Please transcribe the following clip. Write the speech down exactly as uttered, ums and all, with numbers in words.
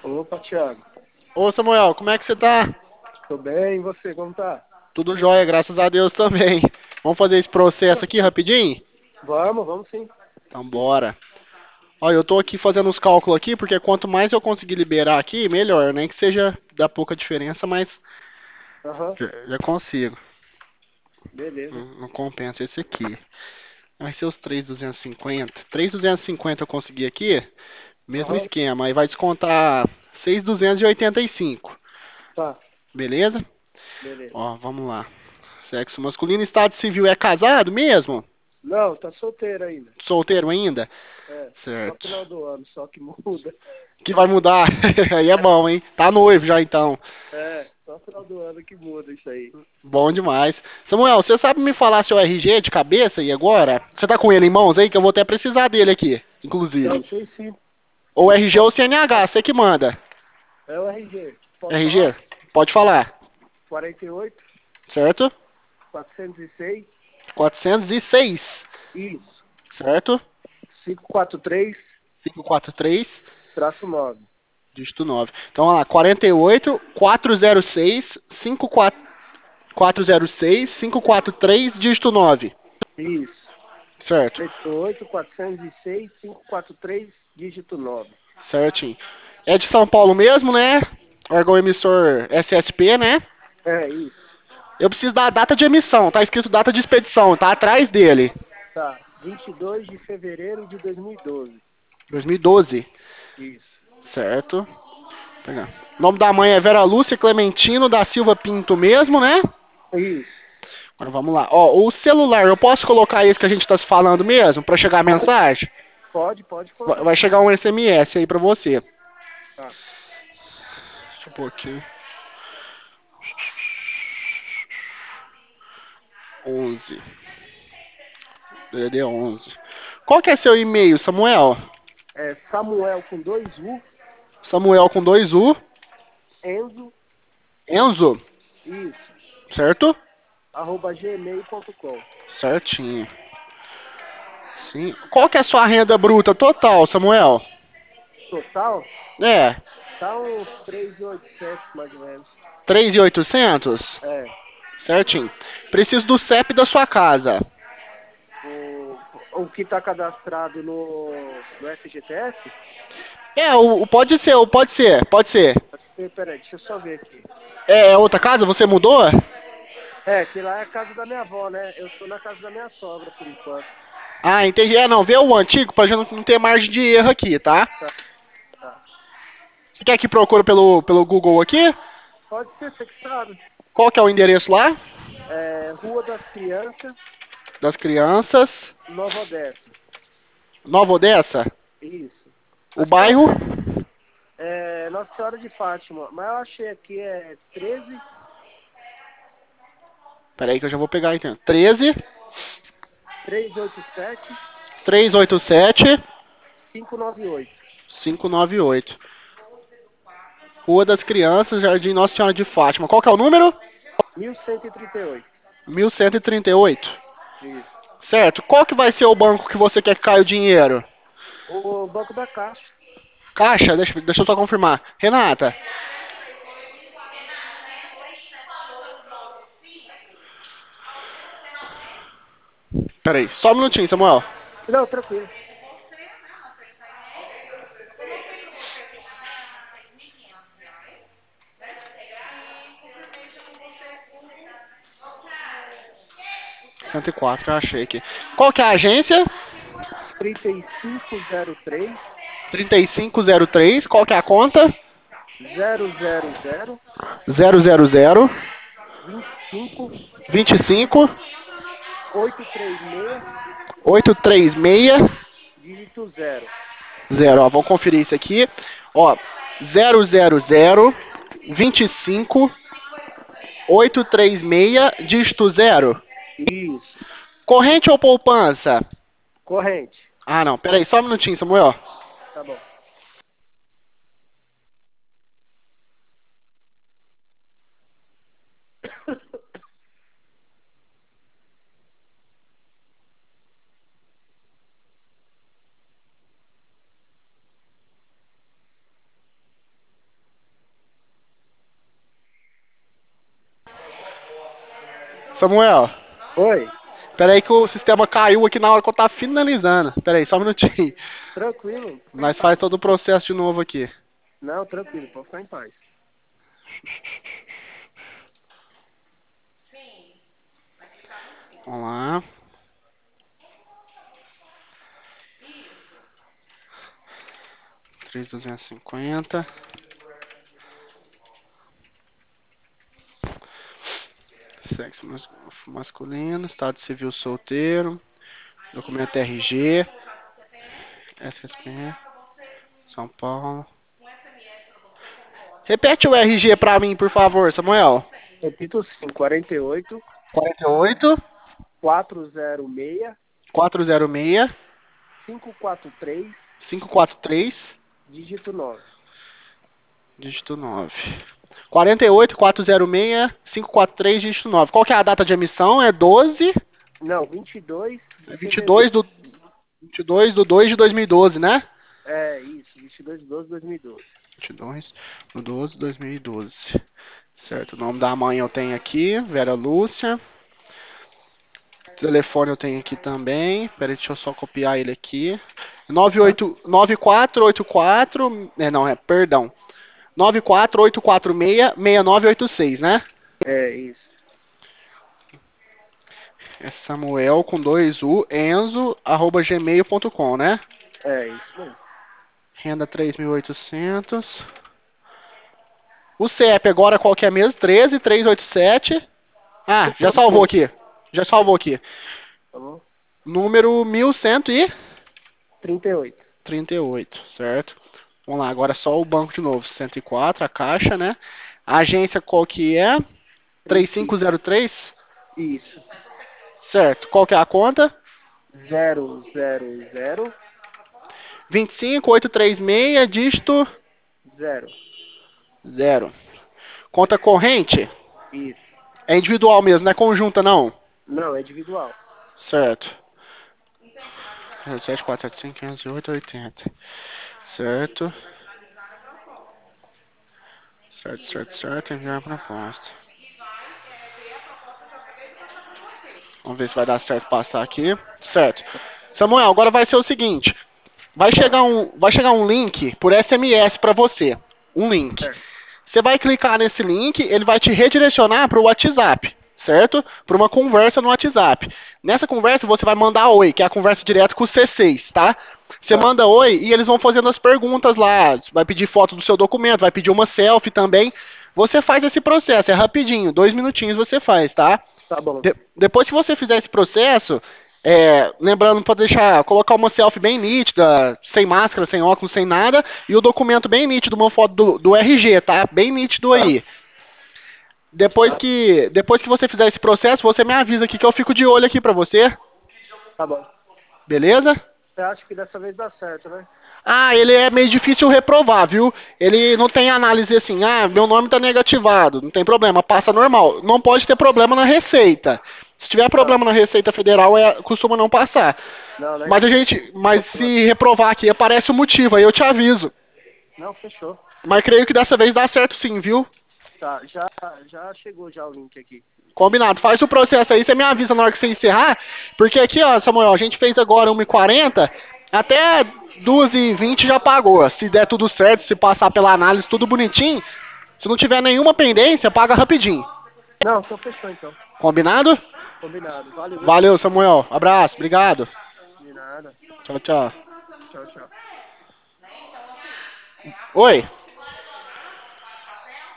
Opa, Thiago. Ô Samuel, como é que você tá? Tô bem, e você, como tá? Tudo jóia, graças a Deus também. Vamos fazer esse processo aqui rapidinho? Vamos, vamos sim. Então bora. Olha, eu tô aqui fazendo os cálculos aqui, porque quanto mais eu conseguir liberar aqui, melhor. Nem que seja da pouca diferença, mas Aham, já, já consigo. beleza. Não, não compensa esse aqui. Vai ser os três mil duzentos e cinquenta. três mil duzentos e cinquenta eu consegui aqui, mesmo Aham, esquema. Aí vai descontar seis mil duzentos e oitenta e cinco. tá, Beleza? beleza. Ó, vamos lá. Sexo masculino, estado civil é casado mesmo? Não, tá solteiro ainda. Solteiro ainda? É, só Certo. final do ano, só que muda. Que vai mudar. Aí é bom, hein? Tá noivo já então. É, só final do ano que muda isso aí. Bom demais. Samuel, você sabe me falar seu R G de cabeça e agora? Você tá com ele em mãos aí que eu vou até precisar dele aqui, Não, inclusive. sei sim. Ou R G ou Posso C N H, falar? você que manda. É o R G. Posso R G, falar? pode falar. quarenta e oito, Certo? quatrocentos e seis, quatrocentos e seis. isso. Certo? quinhentos e quarenta e três, quinhentos e quarenta e três, traço nove. dígito nove. Então, vamos lá. quarenta e oito, quatrocentos e seis, cinquenta e quatro, quatrocentos e seis, quinhentos e quarenta e três, dígito nove. Isso. Certo. quarenta e oito, quatrocentos e seis, quinhentos e quarenta e três, dígito nove. Certinho. É de São Paulo mesmo, né? Órgão emissor S S P, né? É, isso. Eu preciso da data de emissão. Tá escrito data de expedição. Tá atrás dele. Tá, vinte e dois de fevereiro de dois mil e doze. dois mil e doze. Isso. Certo. Vou pegar. O nome da mãe é Vera Lúcia Clementino da Silva Pinto mesmo, né? Isso. Agora vamos lá. Ó, o celular, eu posso colocar esse que a gente tá se falando mesmo pra chegar a Pode, mensagem? pode, pode Vai colocar. vai chegar um S M S aí pra você. Tá. Deixa eu pôr aqui. onze. D D D onze. Qual que é seu e-mail, Samuel? É Samuel com dois U, Samuel com dois U. Enzo, Enzo. isso, Certo? arroba gmail ponto com. Certinho. Sim. Qual que é a sua renda bruta total, Samuel? Total, É, tá uns três mil e oitocentos mais ou menos. três mil e oitocentos. É, Certinho. Preciso do C E P da sua casa. o, o que tá cadastrado no, no F G T S? É, o, o- pode ser, o pode ser, pode ser. Eh, Peraí, deixa eu só ver aqui. É, é outra casa? Você mudou? É, que lá é a casa da minha avó, né? Eu tô na casa da minha sogra por enquanto. Ah, entendi. É, não, vê o antigo pra gente não ter margem de erro aqui, tá? Tá, tá. Você quer que procure pelo, pelo Google aqui? Pode ser, você que sabe. Qual que é o endereço lá? É, Rua das Crianças, Das crianças. Nova Odessa. Nova Odessa? Isso. O Acho que é, bairro? é Nossa Senhora de Fátima. Mas eu achei aqui é treze, Peraí que eu já vou pegar então. treze, trezentos e oitenta e sete, trezentos e oitenta e sete, quinhentos e noventa e oito. quinhentos e noventa e oito. Rua das Crianças, Jardim Nossa Senhora de Fátima. Qual que é o número? mil cento e trinta e oito. mil cento e trinta e oito. Isso. Certo. Qual que vai ser o banco que você quer que caia o dinheiro? O Banco da Caixa. Caixa? Deixa, deixa eu só confirmar. Renata. Peraí, só um minutinho, Samuel. Não, tranquilo. cento e quatro, eu achei aqui. Qual que é a agência? trinta e cinco zero três, trinta e cinco zero três. Qual que é a conta? zero zero zero, zero zero zero, vinte e cinco, vinte e cinco, oitocentos e trinta e seis, oitocentos e trinta e seis, dígito zero. zero. Ó, vamos conferir isso aqui. Ó, zero zero zero, vinte e cinco, oitocentos e trinta e seis, dígito zero. Isso. Corrente ou poupança? Corrente. Ah, não. Pera aí, só um minutinho, Samuel. Tá bom. Samuel, Oi, pera aí que o sistema caiu aqui na hora que eu tava finalizando. Pera aí, só um minutinho. tranquilo, fica em Nós faz paz. todo o processo de novo aqui. Não, tranquilo, pode ficar em paz. Vamos lá. três mil duzentos e cinquenta. Sexo mas- masculino, estado civil solteiro, documento R G, S S P, São Paulo. Repete o R G pra mim, por favor, Samuel. Repito sim, quarenta e oito, quarenta e oito, quatrocentos e seis, quatrocentos e seis, quinhentos e quarenta e três, quinhentos e quarenta e três, dígito nove. dígito nove. quarenta e oito, quatrocentos e seis, quinhentos e quarenta e três, dígito nove. Qual que é a data de emissão? É doze, Não, vinte e dois é de vinte e dois fevereiro. do, vinte e dois do dois de dois mil e doze, né? É, isso, vinte e dois de doze de dois mil e doze. vinte e dois do doze de dois mil e doze. Certo, o nome da mãe eu tenho aqui, Vera Lúcia. Telefone eu tenho aqui também. Peraí, deixa eu só copiar ele aqui. nove oito nove quatro oito quatro, é, não, é, perdão. nove quatro oito quatro seis, seis nove oito seis, né? É, isso. É Samuel com dois U, Enzo, arroba gmail ponto com, né? É, isso mesmo. Renda três mil e oitocentos. O C E P agora qual que é mesmo? treze, trezentos e oitenta e sete. Ah, já salvou aqui. Já salvou aqui. Tá bom? Número mil cento e trinta e oito. trinta e oito, certo? Vamos lá, agora só o banco de novo. cento e quatro, a caixa, né? A agência qual que é? três cinco zero três, Isso. certo? Qual que é a conta? Zero, zero, zero, vinte e cinco, oitocentos e trinta e seis, dígito zero. zero. Conta corrente? Isso. É individual mesmo, não é conjunta não? Não, é individual. Certo. sete quatro sete cinco, quinhentos e oito, oitenta. Certo. Certo, certo, certo. Enviar a proposta. Vamos ver se vai dar certo passar aqui. Certo. Samuel, agora vai ser o seguinte. Vai Ah, chegar um, vai chegar um link por S M S para você. Um link. certo. Você vai clicar nesse link, ele vai te redirecionar para o WhatsApp, certo? Para uma conversa no WhatsApp. Nessa conversa você vai mandar oi, que é a conversa direta com o C seis, tá? Você Tá. manda oi e eles vão fazendo as perguntas lá. Vai pedir foto do seu documento, vai pedir uma selfie também. Você faz esse processo, é rapidinho, dois minutinhos você faz, tá? Tá bom. De- depois que você fizer esse processo, é, lembrando para deixar, colocar uma selfie bem nítida, sem máscara, sem óculos, sem nada, e o documento bem nítido, uma foto do, do R G, tá? Bem nítido Tá. aí. Depois que, depois que você fizer esse processo, você me avisa aqui que eu fico de olho aqui pra você, Tá bom. beleza? Você acha que dessa vez dá certo, né? Ah, ele é meio difícil reprovar, viu? Ele não tem análise assim, ah, meu nome tá negativado, não tem problema, passa normal. Não pode ter problema na receita. Se tiver Tá. problema na Receita Federal, é, costuma não passar. Não, né? Mas a gente, mas se reprovar aqui, aparece o motivo, aí eu te aviso. Não, fechou. Mas creio que dessa vez dá certo sim, viu? Tá, já, já chegou já o link aqui. Combinado. Faz o processo aí, você me avisa na hora que você encerrar. Porque aqui, ó, Samuel, a gente fez agora uma e quarenta, até duas e vinte já pagou. Se der tudo certo, se passar pela análise tudo bonitinho, se não tiver nenhuma pendência, paga rapidinho. Não, então fechou então. Combinado? Combinado. Valeu, viu? Valeu, Samuel. Abraço, obrigado. De nada. Tchau, tchau. Tchau, tchau. Oi.